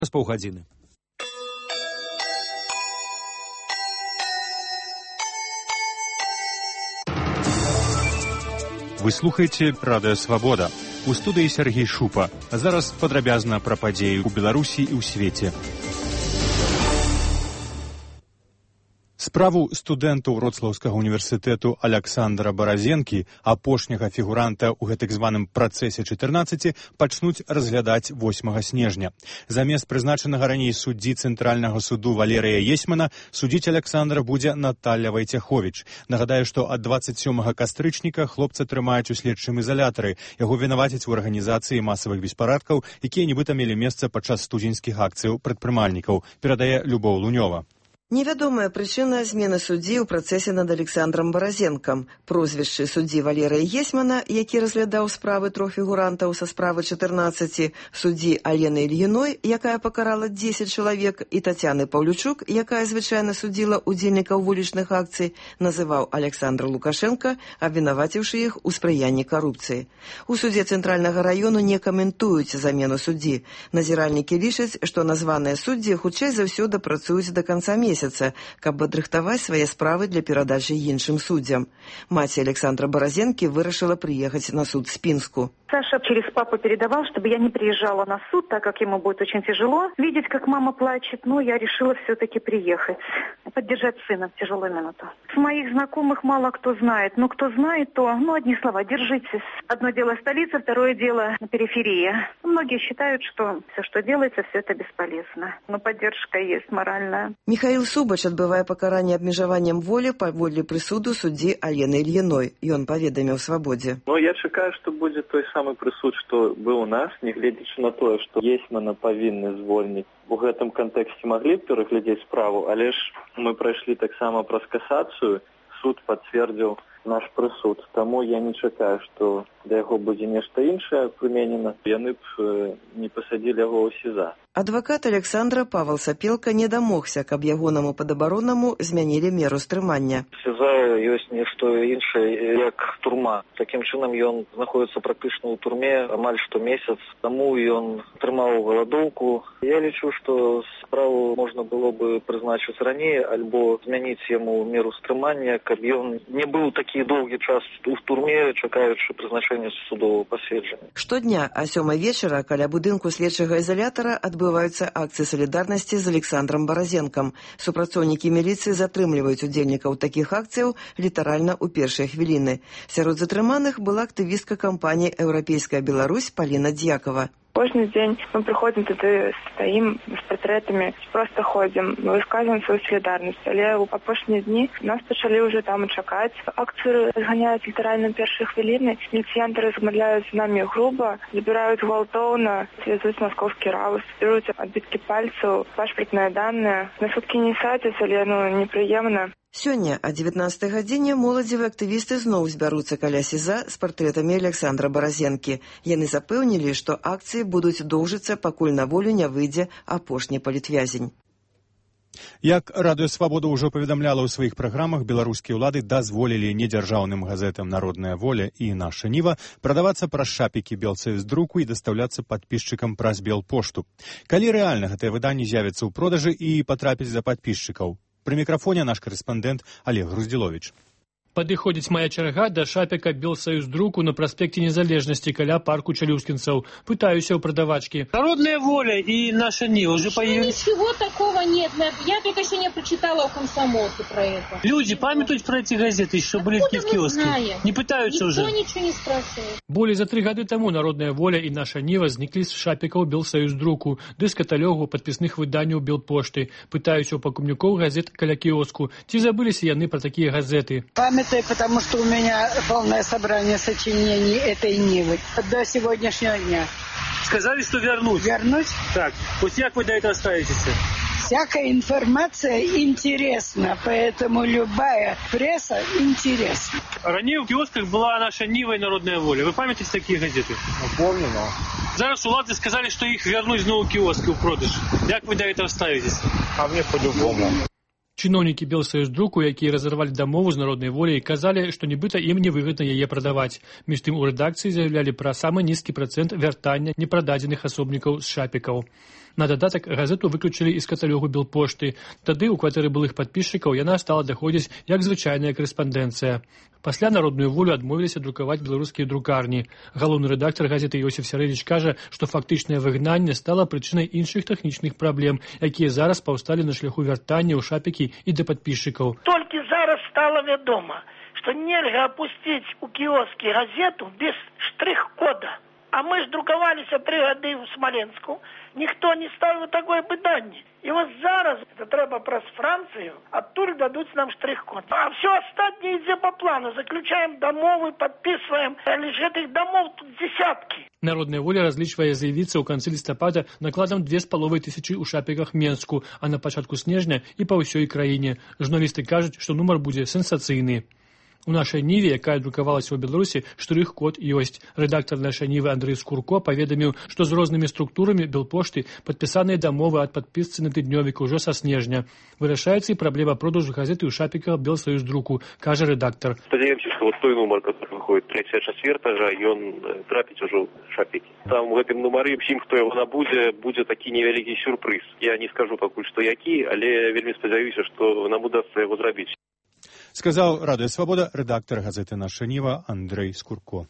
з паўгадзіны. Вы слухаеце Радыё Свабода. У студыі Сергей Шупа. Зараз падрабязна пра падзеі ў Беларусі і ў свеце. Справу студэнту Вроцлаўскага універсітэту Аляксандра Баразенкі, апошняга фігуранта ў гэтак званым працэсе 14, пачнуць разглядаць 8 снежня. Замест прызначанага раней суддзі Цэнтральнага суду Валерыя Есьмана судзіць Аляксандра будзе Наталля Вайцяховіч. Нагадаю, што ад 27 кастрычніка хлопца трымаюць у следчым ізалятары. Яго вінавацяць у арганізацыі масавых беспарадкаў, якія нібыта мелі месца падчас студзеньскіх акцыяў прадпрымальнікаў, перадае Любоў Лунёва. Невядомая прычына змены суддзі ў працэсе над Александром Баразенкам. Прозвішчы суддзі Валерыя Есьмана, які разглядаў справы 3 фігурантаў са справы 14, суддзі Алены Ільіной, якая пакарала 10 чалавек, і Тацяны Паўлючук, якая звычайна судзіла удзельнікаў вулічных акцый, называў Александра Лукашенка, абвінаваціўшы іх у спрыянні карупцыі. У судзе Цэнтральнага раёну не каментуюць замену суддзі. Назіральнікі лічаць, што названыя суддзі хутчэй за ўсё дапрацуюць да канца месяца, каб адрыхтаваць свае справы для перадачы іншым суддзям. Маці Александра Баразенкі вырашыла приехать на суд в Пинску. Саша через папу передавал, чтобы я не приезжала на суд, так как ему будет очень тяжело видеть, как мама плачет, но я решила все-таки приехать, поддержать сына в тяжелую минуту. С моих знакомых мало кто знает, но кто знает, то, одни слова, держитесь. Одно дело столица, второе дело периферия. Многие считают, что все, что делается, все это бесполезно. Но поддержка есть моральная. Михаил Субач адбывае пакаранне абмежаваннем волі паводле прысуду суддзі Алены Ільіной. Ён паведаміў Свабодзе. Я чакаю, што будзе той самы прысуд, што быў у нас, нягледзячы на тое, што Есьмана павінны звольніць. У гэтым кантэксце маглі б пераглядзець справу, але ж мы прайшлі таксама праз касацыю, суд пацвердзіў наш прысуд. Таму я не чакаю, што да яго будзе нешта іншае прыменена. Яны б не пасадзілі яго ў СІЗА. Адвакат Александра Павел Сапелка не дамогся, каб ягонаму падабаронаму змянілі меру стрымання. СІЗА ёсць не што іншае, як турма. Такім чынам ён знаходзіцца практычна ў турме амаль што месяц. Таму ён трымаў галадоўку. Я лічу, што справу можна было бы прызначыць раней альбо змяніць яму меру стрымання, каб ён не быў такі доўгі час у турме, чакаючы прызначэння судового паседжання. Штодня о 7 вечара каля будынку следчага ізалятара адбываюцца акцыі салідарнасці з Александром Баразенкам. Супрацоўнікі міліцыі затрымліваюць удзельнікаў такіх акцыяў літаральна ў першыя хвіліны. Сярод затрыманых была актывістка кампаніі «Еўрапейская Беларусь» Паліна Дьякова. Кожны дзень мы прыходзім туды, стаім з партрэтамі, просто ходзім, мы высказваем сваю салідарнасць. Але ў апошнія дні нас пачалі ўжо там чакаць. Акцыю разганяюць літаральна першыя хвіліны. Міліцыянты размаўляюць з намі груба, забіраюць гвалтоўна, вязуць маскоўскі раус, бяруць адбіткі пальцаў, пашпартныя даныя. На суткі не садзяць, але непрыемна. Сёння о 19 гадзіне моладзевыя актывісты зноў збяруцца каля СІЗА з партрэтамі Александра Баразенкі. Яны запэўнілі, што акцыі будуць доўжыцца, пакуль на волю не выйдзе апошні палітвязень. Як Радыё Свабода ўжо паведамляла ў сваіх праграмах, беларускія ўлады дазволілі недзяржаўным газетам «Народная воля» і «Наша Ніва» прадавацца праз шапікі Белсаюздруку і дастаўляцца падпісчыкам праз Белпошту. Калі рэальна гэтае выданне з'явіцца ў продажы і патрапіць за падпісчыкаў? Пры мікрафоне наш карэспандэнт Олег Груздзіловіч. Падыходзіць моя чарга да шапіка Белсаюздруку на праспекце Незалежнасці каля парку Чалюскінцаў. Пытаюся ў прадавачкі. «Народная воля» и «Наша Нива» уже появились. Ничего такого нет. Я только сегодня прочитала у комсомолки про это. Люди памятуют про эти газеты, еще были в киоске. Не пытаются уже. Никто ничего не спрашивает. Болей за 3 гады таму «Народная воля» і «Наша Нива» зніклі з шапікаў Белсаюздруку, ды з каталогу падпісных выданняў Белпошты. Пытаюся ў пакупнікоў газет каля кіоску. Ці забыліся яны пра такія газеты? Потому что у меня полное собрание сочинений этой Нивы до сегодняшнего дня. Сказали, что вернуть. Вернуть? Так, вот как вы до этого ставитесь? Всякая информация интересна, поэтому любая пресса интересна. Ранее в киосках была «Наша Нива» и «Народная воля». Вы памятаете такие газеты? Помню, но... Зараз уладцы сказали, что их вернуть знову в киоски в продаж. Как вы до этого ставитесь? А мне по-любому. Чыноўнікі Белсаюздруку, якія разарвалі дамову з «Народнай воляй», казалі, што нібыта ім невыгадна яе прадаваць. Між тым у рэдакцыі заявлялі пра самы нізкі працэнт вяртання непрададзеных асобнікаў з шапікаў. На дадатак газету выключылі з каталогу Белпошты. Тады ў кватэры былых падпісчыкаў яна стала даходзіць як звычайная карэспандэнцыя. Пасля народную волю адмовіліся друкаваць беларускія друкарні. Галоўны рэдактар газеты Йосиф Сярэвіч кажа, што фактычнае выгнанне стала прычынай іншых тэхнічных праблем, якія зараз паўсталі на шляху вяртання ў шапікі і да падпісчыкаў. Толькі зараз стала вядома, што нельга апусціць у кіоскі газету без штрых-кода. А мы ж друкаваліся 3 гады ў Смаленску. Ніхто не ставіў такое пытанне. І вось зараз, это трэба праз Францыю, адтуль дадуць нам штрых-код. А все астатняе ідзе по плану. Заключаем дамовы, подписываем. Але ж гэтых дамов тут десяткі. Народная воля разлічвае заявіцца ў канцы лістапада накладам 2500 у шапіках Менску, а на пачатку снежня і па ўсёй краіне. Журналісты кажуць, што нумар будзе сенсацыйны. У нашай Ніве, якая друкавалася ў Беларусі, штрых-код ёсць. Рэдактар нашай Нівы Андрэй Скурко паведаміў, што з рознымі структурамі Белпошты падпісаныя дамовы ад падпісцы на тыднёвік ужо са снежня. Вырашаецца і праблема продажу газеты ў шапіках Белсаюздруку, кажа рэдактар. Спадзяёмся, што той нумар, который выходит 3-4, ён трапіць ужо ў шапікі. Там у гэтым нумары усім, хто яго набудзе, будзе такі невялікі сюрпрыз. Я не скажу пакуль што які, але вельмі спадзяюся, што нам удасца яго зрабіць. Сказаў Радыё Свабода рэдактар газеты «Наша Ніва» Андрэй Скурко.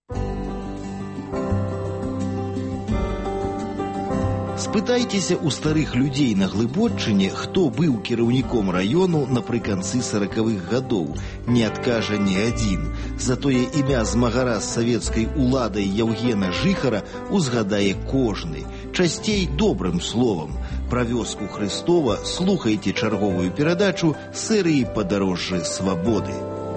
Спытайцеся ў старых людзей на Глыбоччыне, хто быў кіраўніком раёну напрыканцы 40-х гадоў. Не адкажа ні адзін. Затое імя змагара з савецкай уладай Яўгена Жыхара узгадае кожны. Часцей добрым словам. Пра вёску Хрыстова слухайце чарговую перадачу серыі «Падарожжы свабоды».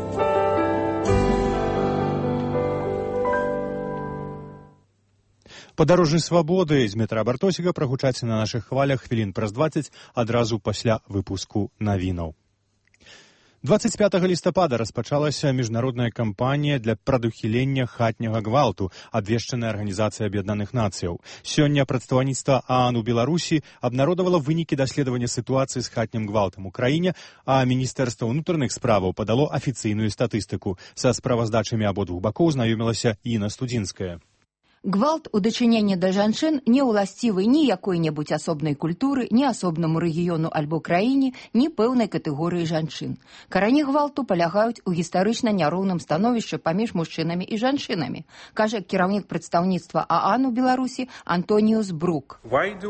«Падарожжы свабоды» з метра Бартосіка прагучаць на нашых хвалях хвілін праз 20 адразу пасля выпуску навінаў. 25 лістапада распачалася міжнародная кампанія для прадухілення хатняга гвалту, абвешчаная Арганізацыя Аб'яднаных Нацыяў. Сёння прадстаўніцтва ААН у Беларусі абнародавала вынікі даследавання сітуацыі з хатнім гвалтам у краіне, а Міністэрства ўнутраных справаў падало афіцыйную статыстыку. Са справаздачамі абодвух бакоў знаёмілася Інна Студзінская. Гвалт у дачыненні да жанчын не ўласцівы ні якой-небудзь асобнай культуры, ні асобнаму рэгіёну альбо краіне, ні пэўнай катэгорыі жанчын. Карані гвалту палягаюць у гістарычна няроўным становішчы паміж мужчынамі і жанчынамі, кажа кіраўнік прадстаўніцтва ААН у Беларусі Антоніус Брук.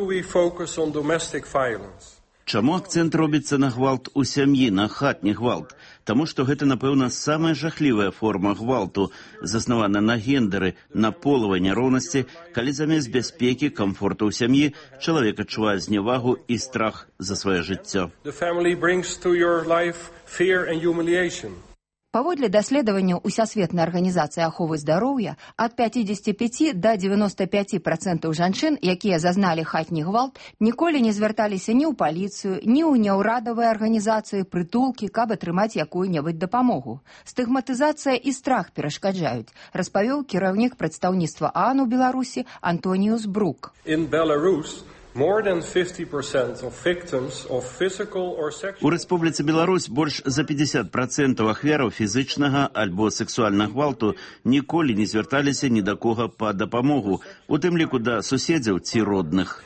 Чаму акцэнт робіцца на гвалт у сям'і, на хатні гвалт? Таму што гэта, напэўна, самая жахлівая форма гвалту, заснавана на гендары, на полавай няроўнасці, калі замест бяспекі, камфорту ў сям'і чалавек адчувае знявагу і страх за сваё жыццё. Паводле даследаванняў Усесветнай арганізацыі аховы здароўя, ад 55 да 95% жанчын, якія зазналі хатні гвалт, ніколі не звярталіся ні ў паліцыю, ні ў няўрадавыя арганізацыі, прытулкі, каб атрымаць якую-небудзь дапамогу. Стыгматызацыя і страх перашкаджаюць, распавёў кіраўнік прадстаўніцтва ААН у Беларусі Антоніус Брук. У Рэспубліцы Беларусь больш за 50% ахвяраў фізычнага альбо сексуальнага гвалту ніколі не звярталіся ні да кога па дапамогу, у тым ліку да суседзяў ці родных.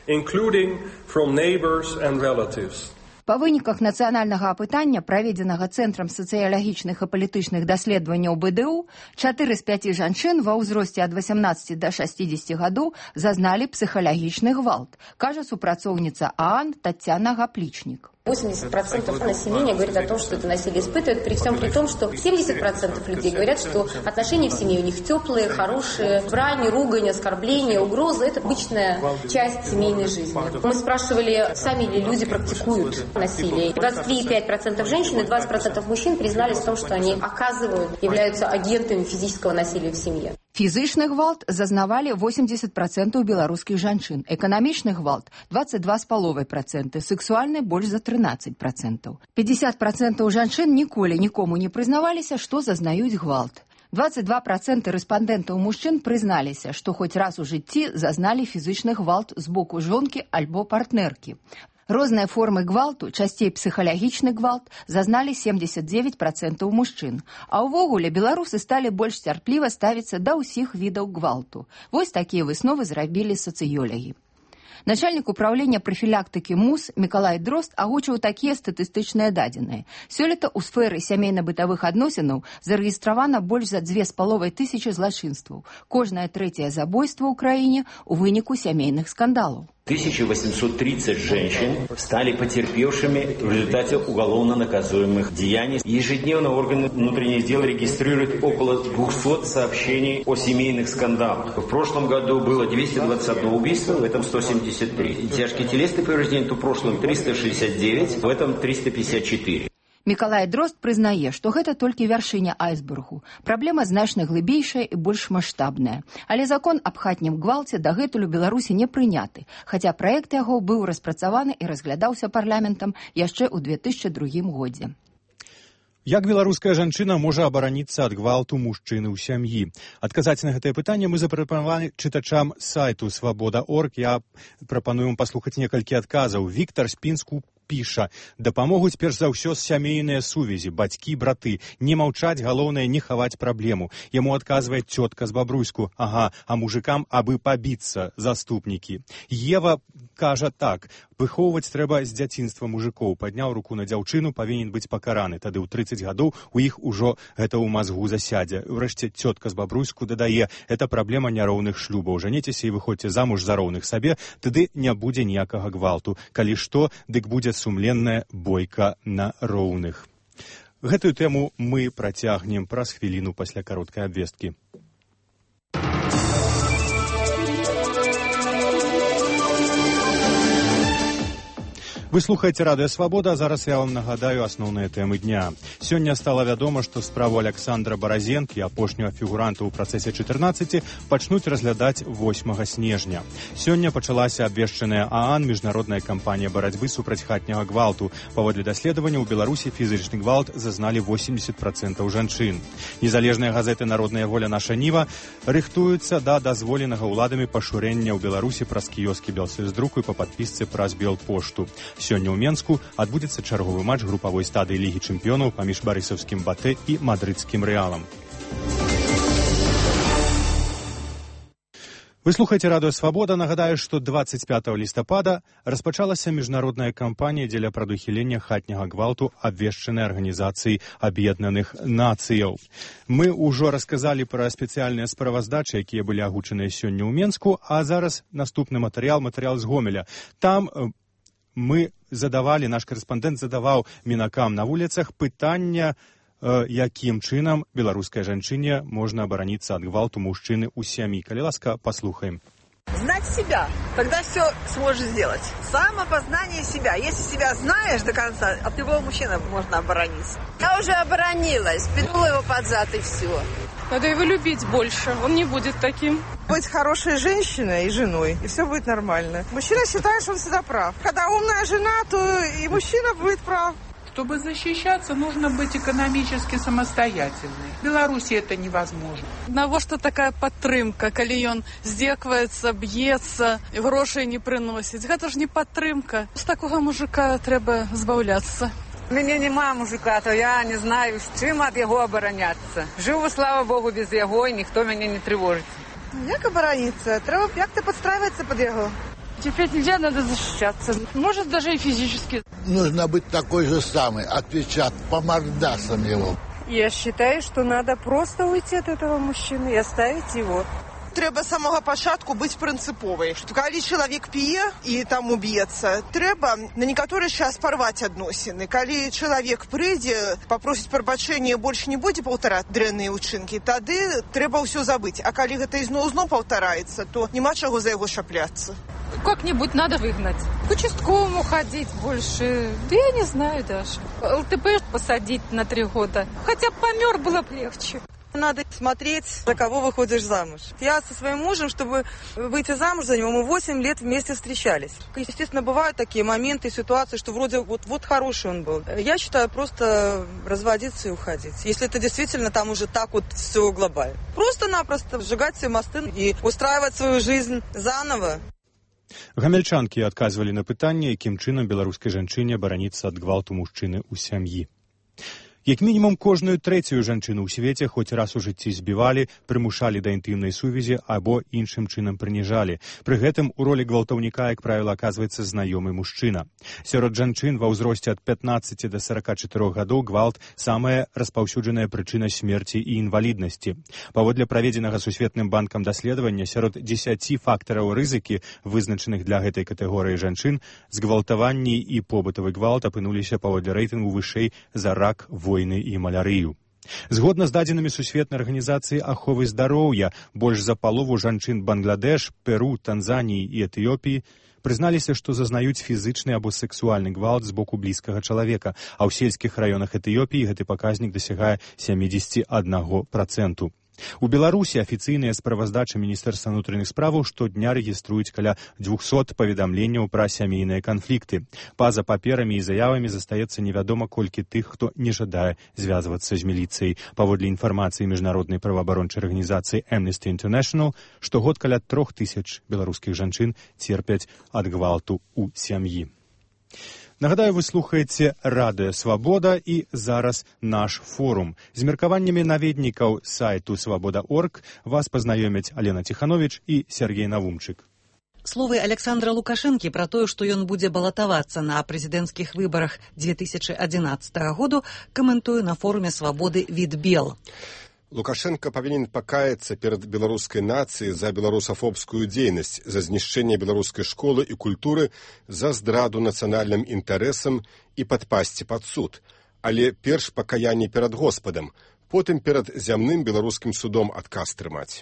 Па выніках нацыянальнага апытання, праведзенага Цэнтрам сацыялагічных і палітычных даследаванняў БДУ, 4 з 5 жанчын ва ўзросце ад 18 да 60 гадоў зазналі псіхалагічны гвалт, кажа супрацоўніца ААН Тацяна Гаплічнік. 80% населения говорит о том, что это насилие испытывает, при всем при том, что 70% людей говорят, что отношения в семье у них теплые, хорошие, брань, ругань, оскорбления, угрозы – это обычная часть семейной жизни. Мы спрашивали, сами ли люди практикуют насилие. 23,5% женщин и 20% мужчин признались в том, что они оказывают, являются агентами физического насилия в семье. Фізычны гвалт зазнавалі 80% беларускіх жанчын, эканамічны гвалт – 22,5%, сексуальны – больш за 13%. 50% жанчын ніколі нікому не прызнаваліся, што зазнаюць гвалт. 22% рэспандэнтаў мужчын прызналіся, што хоць раз у жыцці зазналі фізычны гвалт з боку жонкі альбо партнеркі. Розныя формы гвалту, часцей псіхалагічны гвалт, зазналі 79% мужчын. А ўвогуле беларусы сталі больш цярпліва ставіцца да ўсіх відаў гвалту. Вось такія высновы зрабілі сацыёлагі. Начальнік управлення прафілактыкі МУС Мікалай Дрозд агучыў такія статыстычныя дадзеныя. Сёлета ў сферы сямейна-бытавых адносінаў зарэгістравана больш за 2500 злачынстваў. Кожнае трэцяе забойство ў краіне у выніку сямейных скандалаў. 1830 женщин стали потерпевшими в результате уголовно наказуемых деяний. Ежедневно органы внутренних дел регистрируют около 200 сообщений о семейных скандалах. В прошлом году было 221 убийство, в этом 173. Тяжкие телесные повреждения в прошлом 369, в этом 354. Мікалай Дрозд прызнае, што гэта толькі вяршыня айсбергу. Праблема значна глыбейшая і больш маштабная. Але закон аб хатнім гвалце дагэтуль у Беларусі не прыняты, хаця праект яго быў распрацаваны і разглядаўся парламентам яшчэ ў 2002 годзе. Як беларуская жанчына можа абараніцца ад гвалту мужчыны ў сям'і? Адказаць на гэтае пытанне мы запрапанавалі чытачам сайту «Свабода.орг». Я прапаную вам паслухаць некалькі адказаў. Віктар з Пінску піша: дапамогуць перш за ўсё сямейныя сувязі, бацькі, браты. Не маўчаць, галоўнае не хаваць праблему. Яму адказвае цётка з Бабруйску: ага, а мужикам абы пабіцца, заступнікі. Ева кажа так: выхоўваць трэба з дзяцінства мужикоў. Падняў руку на дзяўчыну, павінен быць пакараны. Тады ў 30 гадоў у іх ужо гэта ў мазгу засядзе. Урэшце цётка з Бабруйску дадае: это праблема няроўных шлюбаў. Жаніцеся і выходзьце замуж за роўных сабе, тады не будзе ніякага гвалту. Калі што, дык будзе сумленная бойка на роўных. Гэтую тэму мы працягнем праз хвіліну пасля кароткай абвесткі. Вы слухаеце Радыё Свабода, а зараз я вам нагадаю асноўныя тэмы дня. Сёння стала вядома, што справу Александра Баразенкі, апошняга фігуранта ў працэсе 14, пачнуць разглядаць 8 снежня. Сёння пачалася абвешчаная ААН міжнародная кампанія барацьбы супраць хатняга гвалту. Паводле даследавання ў Беларусі фізічны гвалт зазналі 80% жанчын. Незалежныя газеты «Народная воля», «Наша Ніва» рыхтуюцца да дазволенага ўладамі пашырэння ў Беларусі праз кіёскі Белсельздруку і па падпісцы праз Белпошту. Сёння ў Менску адбудзецца чарговы матч групавой стадыі Лігі чэмпіёнаў паміж барысаўскім «Батэ» і мадрыдскім «Рэалам». Вы слухаеце Радыё Свабода. Нагадаю, што 25 лістапада распачалася міжнародная кампанія дзеля прадухілення хатняга гвалту, абвешчанай арганізацыяй Аб'яднаных Нацыяў. Мы ўжо расказалі пра спецыяльныя справаздачы, якія былі агучаныя сёння ў Менску, а зараз наступны матэрыял з Гомеля. Там наш карэспандэнт задаваў мінакам на вуліцах пытання, якім чынам беларускай жанчыне можна абараніцца ад гвалту мужчыны ў сям'і. Калі ласка, паслухаем. Знать себя, тогда все сможешь сделать. Самопознание себя. Если себя знаешь до конца, от любого мужчины можно оборониться. Я уже оборонилась, пнула его под зад и все. Надо его любить больше, он не будет таким. Быть хорошей женщиной и женой, и все будет нормально. Мужчина считает, что он всегда прав. Когда умная жена, то и мужчина будет прав. Чтобы защищаться, нужно быть экономически самостоятельной. В Беларуси это невозможно. Навошта такая падтрымка, калі ён здзекваецца, б'ецца, грошай не прыносіць. Гэта ж не падтрымка. З такога мужика трэба збаўляцца. У мяне няма мужика, то я не знаю, з чым ад яго абараняцца. Жыву, слава Богу, без яго, і ніхто мяне не трывожыць. Як абараніцца? Трэба як-то подстраиваться под яго. Терпеть нельзя, надо защищаться. Может, даже и физически. Нужно быть такой же самой, отвечать по мордасам его. Я считаю, что надо просто уйти от этого мужчины и оставить его. Трэба з самого пачатку быць прынцыповай. Калі чалавек п'е і там уб'ецца, трэба на некаторы час парваць адносіны. Калі чалавек прыйдзе, папросіць прабачэння, больш не будзе паўтараць дрэнныя ўчынкі, тады трэба ўсё забыць. А калі гэта ізноў паўтараецца, то няма чаго за яго шапляцца. Как-нибудь надо выгнать. К участковому ходить больше. Да я не знаю даже. ЛТП посадить на 3 года. Хотя бы помер, было бы легче. Надо смотреть, за кого выходишь замуж. Я со своим мужем, чтобы выйти замуж за него, мы 8 лет вместе встречались. Естественно, бывают такие моменты, ситуации, что вроде вот хороший он был. Я считаю, просто разводиться и уходить. Если это действительно там уже так вот все глобально. Просто-напросто сжигать все мосты и устраивать свою жизнь заново. Гамельчанкі адказвалі на пытанне, якім чынам беларускай жанчыне абараніцца ад гвалту мужчыны ў сям'і. Як мінімум кожную трэцюю жанчыну ў свеце хоць раз у жыцці збівалі, прымушалі да інтымнай сувязі або іншым чынам прыніжалі. Пры гэтым у ролі гвалтаўніка, як правіла, аказваецца знаёмы мужчына. Сярод жанчын ва ўзросце ад 15 до 44 гадоў гвалт самая распаўсюджаная прычына смерці і інваліднасці. Паводле праведзенага Сусветным банкам даследавання, сярод 10 фактараў рызыкі, вызначаных для гэтай катэгорыі жанчын, згвалтаванні і побытавы гвалт апынуліся паводле рэйтынгу вышэй за рак, войны і малярыю. Згодна з дадзенымі Сусветнай арганізацыі аховы здароўя, больш за палову жанчын Бангладеш, Перу, Танзаніі і Этыёпіі прызналіся, што зазнаюць фізычны або сексуальны гвалт з боку блізкага чалавека, а ў сельскіх раёнах Этыёпіі гэты паказнік дасягае 71%. У Беларусі афіцыйныя справаздачы Міністэрства ўнутраных справаў штодня рэгіструюць каля 200 паведамленняў пра сямейныя канфлікты. Па-за паперамі і заявамі застаецца невядома колькі тых, хто не жадае звязвацца з міліцыяй. Паводле інфармацыі міжнароднай праваабарончай арганізацыі Amnesty International, штогод каля 3000 беларускіх жанчын церпяць ад гвалту ў сям'і. Нагадаю, вы слухаеце Радыё Свабода і зараз наш форум. З меркаваннямі наведнікаў сайту свабода.орг вас пазнаёмяць Алена Тиханович і Сергей Навумчык. Словы Александра Лукашэнкі пра тое, што ён будзе балатавацца на прэзідэнцкіх выбарах 2011 году, каментуе на форуме Свабоды Відбел. Лукашенко павінен пакаяцца перад беларускай нацыяй за беларусафобскую дзейнасць, за знішчэнне беларускай школы і культуры, за здраду нацыянальным інтарэсам і падпасці пад суд. Але перш пакаянне перад Господам, потым перад зямным беларускім судом адказ трымаць.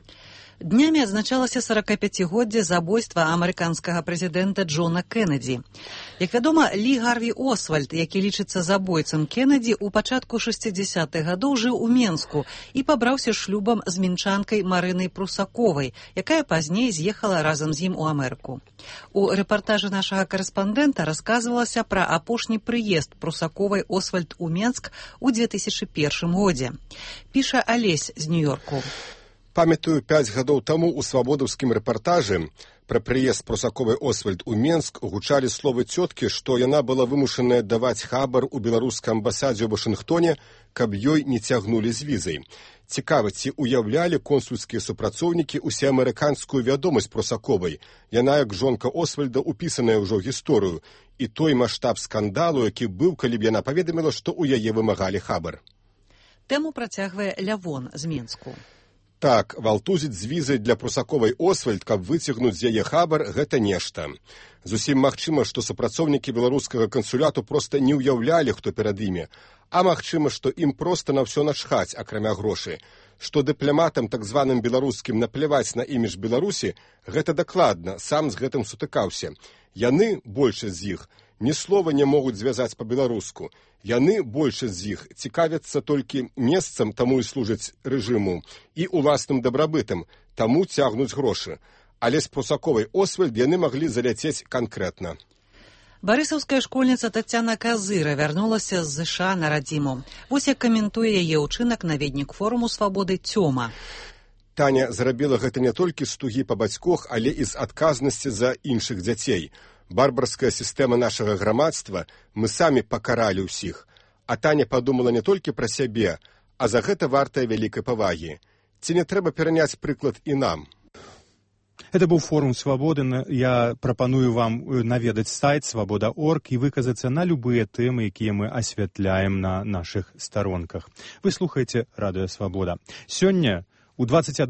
Днямі адзначалася 45-годдзе забойства амерыканскага прэзідэнта Джона Кеннеді. Як вядома, Лі Гарві Освальд, які лічыцца забойцам Кеннеді, у пачатку 60-х гадоў жыў у Менску і пабраўся шлюбам з мінчанкай Марынай Прусаковай, якая пазней з'ехала разам з ім у Амерыку. У рэпартажы нашага карэспандэнта расказвалася пра апошні прыезд Прусаковай Освальд у Менск у 2001 годзе. Піша Алесь з Нью-Йорку. Памятаю, 5 гадоў таму ў свабодаўскім рэпартажы пра прыезд Прусаковай Освальд у Менск гучалі словы цёткі, што яна была вымушаная даваць хабар у беларускай амбасадзе ў Вашынгтоне, каб ёй не цягнулі з візай. Цікава, ці уяўлялі консульскія супрацоўнікі усеамерыканскую вядомасць Прусаковай. Яна, як жонка Освальда, упісаная ўжо ў гісторыю, і той маштаб скандалу, які быў, калі б яна паведаміла, што ў яе вымагалі хабар. Тэму працягвае Лявон з Менску. Так, валтузіць з візай для Прусаковай Освальд, каб выцягнуць з яе хабар, гэта нешта. Зусім магчыма, што супрацоўнікі беларускага кансуляту проста не ўяўлялі, хто перад імі, а магчыма, што ім проста на ўсё начхаць, акрамя грошай. Што дыпламатам так званым беларускім напляваць на імідж Беларусі, гэта дакладна, сам з гэтым сутыкаўся. Яны, большасць з іх, ні слова не могуць звязаць па-беларуску. Яны, большасць з іх, цікавяцца толькі месцам, таму і служаць рэжыму, і уласным дабрабытам, таму цягнуць грошы. Але з Прусаковай Освальд яны маглі заляцець канкрэтна. Барысаўская школьніца Тацяна Казыра вярнулася з ЗША на радзіму. Вось як каментуе яе ўчынак наведнік форуму Свабоды Цёма. Таня зрабіла гэта не толькі з тугі па бацьках, але і з адказнасці за іншых дзяцей. Барбарская сістэма нашага грамадства, мы самі пакаралі ўсіх. А Таня падумала не толькі пра сябе, а за гэта вартая вялікай павагі. Ці не трэба пераняць прыклад і нам? Это быў форум Свабоды. Я прапаную вам наведаць сайт свабода.орг і выказацца на любыя тэмы, якія мы асвятляем на нашых старонках. Вы слухаеце Радыё Свабода. Сёння у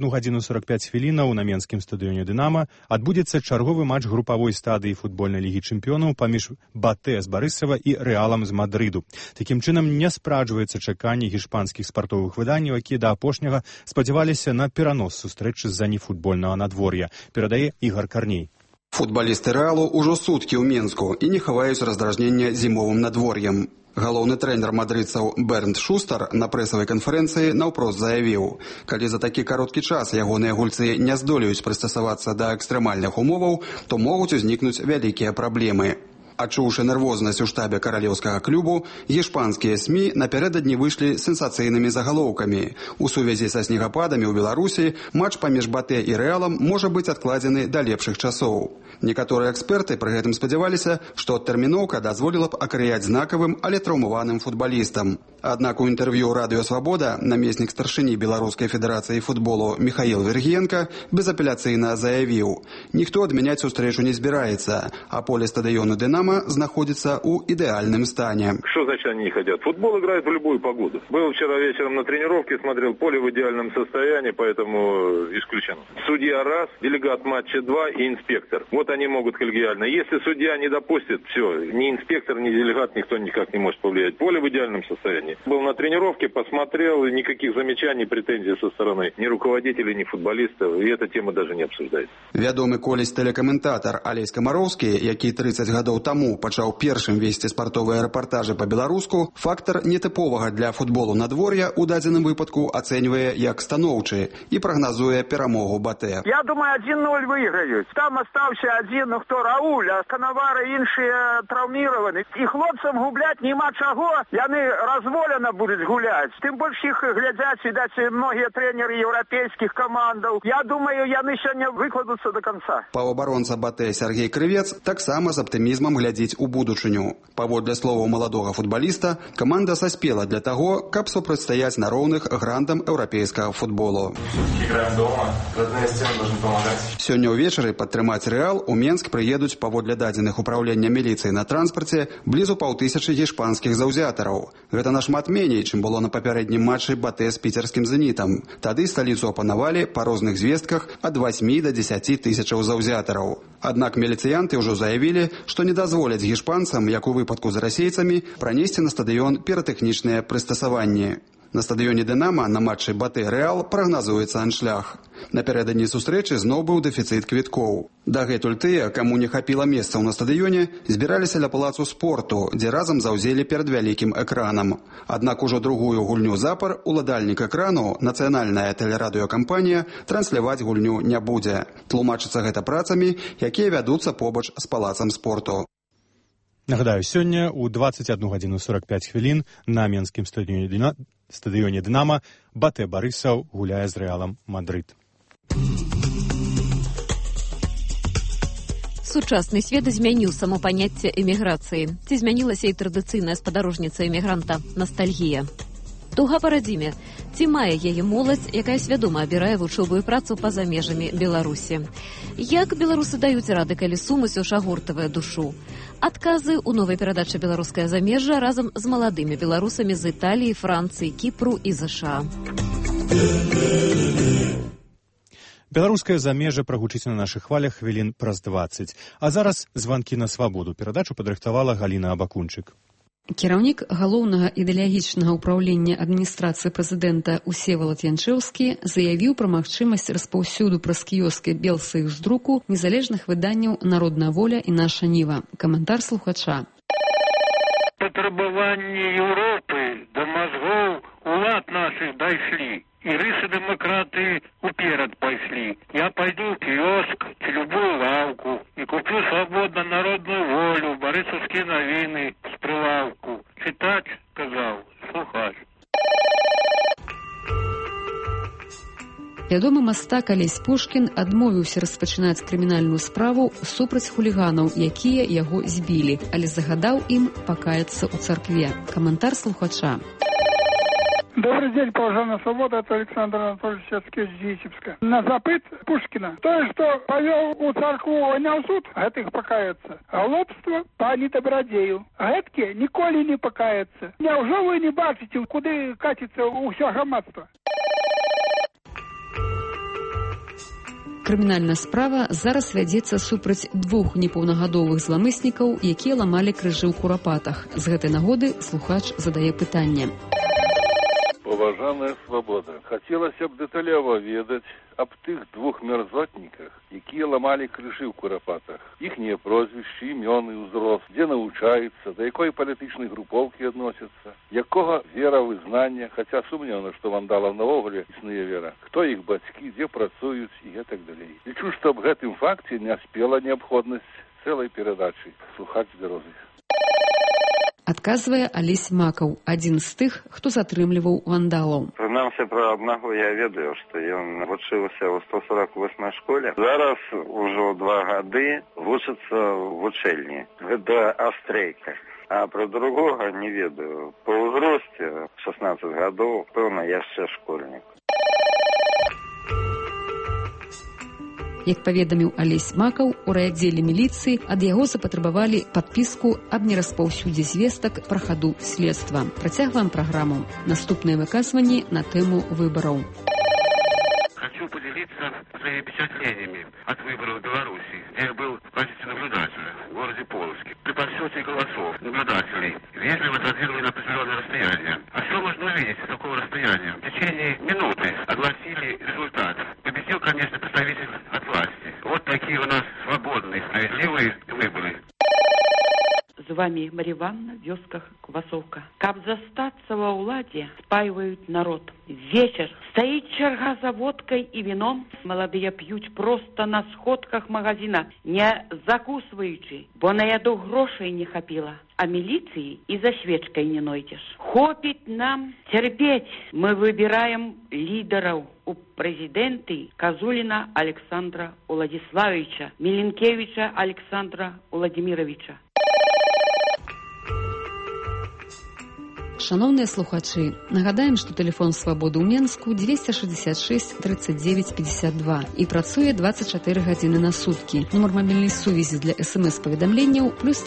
21:45 на менскім стадыёне «Дынама» адбудзецца чарговы матч групавой стадыі футбольнай лігі чэмпіёнаў паміж Батэ з Барысава і Рэалам з Мадрыду. Такім чынам не спраджваецца чаканне гішпанскіх спартовых выданняў, якія да апошняга спадзяваліся на перанос сустрэчы з-за нефутбольнага надвор'я. Перадае Ігар Карней. Футбалісты Рэалу ўжо суткі ў Менску і не хаваюць раздражнення зімовым надвор'ем. Галоўны трэнер мадрыдцаў Бернт Шустар на прэсавай канферэнцыі наўпрост заявіў, калі за такі кароткі час ягоныя гульцы не здолеюць прыстасавацца да экстрэмальных умоваў, то могуць узнікнуць вялікія праблемы. Адчуўшы нервознасць у штабе каралеўскага клубу, гішпанскія СМІ напярэдадні выйшлі з сенсацыйнымі загалоўкамі. У сувязі са снегападамі ў Беларусі матч паміж Батэ і Рэалам можа быць адкладзены да лепшых часоў. Некаторыя эксперты пры гэтым спадзяваліся, што адтэрміноўка дазволіла б акрыяць знакавым, але траўмаваным футбалістам. Аднак у інтэрв'ю «Радыё Свабода» намеснік старшыні Беларускай федэрацыі футболу Михаил Вергиенко безапеляцыйна заявіў: «Ніхто адмяняць сустрэчу не збіраецца, а поле стадыёну «Динамо» находится у идеальном стане». Что значит они не хотят? Футбол играет в любую погоду. Был вчера вечером на тренировке, смотрел, поле в идеальном состоянии, поэтому исключено. Судья раз, делегат матча 2 и инспектор. Вот они могут коллегиально. Если судья не допустит, все, ни инспектор, ни делегат, никто никак не может повлиять. Поле в идеальном состоянии. Был на тренировке, посмотрел, и никаких замечаний, претензий со стороны ни руководителей, ни футболистов, и эта тема даже не обсуждается. Вядомы колись телекаментатор Алесь Камароўскі, які 30 гадоў таму пачаў першым весці спартовыя рэпартажы па-беларуску, фактар нетыповага для футболу надвор'я ў дадзеным выпадку ацэньвае як станоўчы і прагназуе перамогу Батэ. Я думаю, 1-0 выйграюць. Там остаўся один, ну хто, Рауль, а Канавары іншыя траўміраваны. І хлопцам губляць няма чаго, яны разволена будуць гуляць. Тым больш іх глядзяць, відаць, многія трэнеры еўрапейскіх камандаў. Я думаю, яны сёння выкладуцца до конца. Паўабаронца Батэ Сергей Крывец таксама з аптымізмам глядзіць у будучыню. Паводле словаў маладога футбаліста, каманда саспела для таго, каб супрацьстаяць на роўных грандам еўрапейскага футболу. Играем дома, родные стены должны помогать. Сёння ўвечары падтрымаць Рэал у Менск прыедуць паводле дадзеных управлення міліцыі на транспарце блізу 500 гішпанскіх заўзятараў. Гэта нашмат меней, чым было на папярэднім матчы Батэ з піцерскім «Зенітам». Тады сталіцу апанавалі па розных звестках ад 8 до 10 тысячаў заўзятараў. Аднак міліцыянты ўжо заявілі, што не дазволяць гішпанцам, як у выпадку з расейцамі, пранесці на стадыён піратэхнічныя прыстасаванні. На стадыёне «Динамо» на матчы Батэ-Рэал прагназуецца аншлях. Напярэдадні сустрэчы зноў быў дэфіцыт квіткоў. Дагэтуль тыя, каму не хапіла месцаў на стадыёне, збіраліся ля палацу спорту, дзе разам заўзелі перад вялікім экранам. Аднак ужо другую гульню запар уладальнік экрану, нацыянальная тэлерадыёкампанія, трансляваць гульню не будзе. Тлумачыцца гэта працамі, якія вядуцца побач з палацам спорту. Нагадаю, сёння ў 21:45 на менскім стадыёне «Динамо» Батэ Барысаў гуляе з Рэалам Мадрид. Сучасны свет змяніў само паняцце эміграцыі. Ці змянілася і традыцыйная спадарожніца эмігранта – ностальгія. Туга па радзіме. Ці мае яе моладзь, якая свядома абірае вучобу і працу па-за межамі Беларусі? Як беларусы даюць рады, калі сум усё ж агортвае душу? Адказы ў новай перадачы «Беларускае замежжа» разам з маладымі беларусамі з Італіі, Францыі, Кіпру і ЗША. Беларускае замежжа прагучыць на нашых хвалях хвілін праз 20. А зараз званкі на свабоду. Перадачу падрыхтавала Галіна Абакунчык. Кіраўнік галоўнага ідэалагічнага ўпраўлення адміністрацыі прэзідэнта Усевалад Янчэўскі заявіў пра магчымасць распаўсюду праз кіёскі Белсаюздруку незалежных выданняў «Народная воля» і «Наша Ніва». Каментар слухача. Патрабаванні Еўропы да мазгоў улад нашых дайшлі. И рысы демократы уперед пошли. Я пойду в киоск, в любую лавку и куплю свободно «Народную волю», «Борисовские новины» с прилавку. Читать, сказал, слухать. Вядомы мастак Алесь Пушкін адмовіўся распачынаць крымінальную справу супраць хуліганаў, якія яго збілі, але загадаў ім пакаяцца ў царкве. Каментар слухача. Добрый день, положенная свобода, это Александр Анатольевич Яцкевич Витебска. На запыт Пушкина, то, что повел у царкву, не в суд, а это их покаяться. Глупство по недобродею. А это николи не покаяться. Неужели вы не бачите, куда катится усё громадство? Крымінальная справа зараз вядзецца супраць 2 непаўнагадовых зламыснікаў, якія ламалі крыжы ў курапатах. З гэтай нагоды слухач задае пытанне. Уважаная свобода, хотелось б деталёва ведаць аб тых 2 мерзотніках, якія ламалі крыжы ў курапатах. Іхнія прозвішчы, імёны, ўзрост, дзе навучаюцца, да якой палітычнай групоўкі адносяцца, якога веравызнання, хаця сумнеўна, што вандалаў наогуле існуе вера, хто іх бацькі, дзе працуюць і гэтак далей. Лічу, што аб гэтым факце не спела неабходнасць целой передачей. Слухать здоровья. Адказвае Алесь Макаў, адзін з тых, хто затрымліваў вандалаў. Прынамсі, пра аднаго я ведаю, што ён вучыўся ў 148-й школе. Зараз ужо 2 гады вучыцца ў вучэльні. Гэта астрейка. А пра другога не ведаю. Па ўзросце 16 гадоў, пэўна, яшчэ школьнік. Як паведаміў Алесь Макаў, у райаддзеле міліцыі ад яго запатрабавалі падпіску аб нераспаўсюдзе звестак пра хаду следства. Працягваем праграму. Наступныя выказванні на тэму выбараў. Хочу поделиться своими впечатлениями от выборов в Беларуси, где я был в качестве наблюдателя в городе Полоцке. При подсчете голосов наблюдателей вежливо отодвинули на определенное расстояние. А что можно увидеть с такого расстояния? В течение минуты огласили результат. Победил, конечно, представитель от власти. Вот такие у нас свободные, справедливые выборы. З вами Мария Ивановна, вёсках Квасовка. Каб застаться во ўладзе, спаивают народ. Вечер. Стоит черга за водкой и вином. Молодые пьют просто на сходках магазина, не закусываючи, бо на яду грошей не хапила. А милиции и за свечкой не нойдешь. Хопит нам терпеть. Мы выбираем лидеров. У президенты Козулина Александра Владиславовича, Миленкевича Александра Владимировича. Шановныя слухачы, нагадаем, што тэлефон свабоды ў Менску 266 39 52 і працуе 24 гадзіны на суткі. Нумар мабільнай сувязі для СМС-паведамленняў +375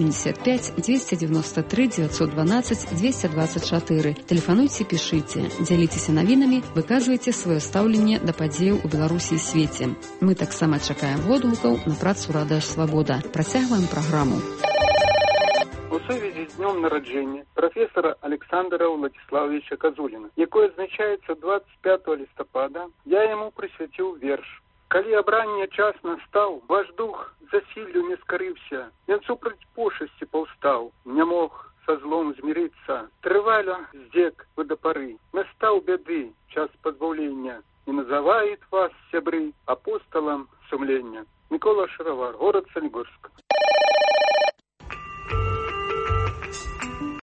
293 912 224. Тэлефануйце, пішыце, дзяліцеся навінамі, выказвайце сваё стаўленне да падзеяў у Беларусі і свеце. Мы таксама чакаем водгукаў на працу Рада Свабода. Працягваем праграму. У сувязі з днем народження професора Олександра Владиславовича Козуліна, який відзначається 25 листопада, я йому присвятив вірш. Коли обрання час настав, ваш дух засіллю не скорився, він супроть пошесті повстав, не мог со злом змириться, тривало здек ви до пори, настав беды час позбавлення, і називають вас, сябри, апостолом сумлення. Микола Шаровар, город Солигорск.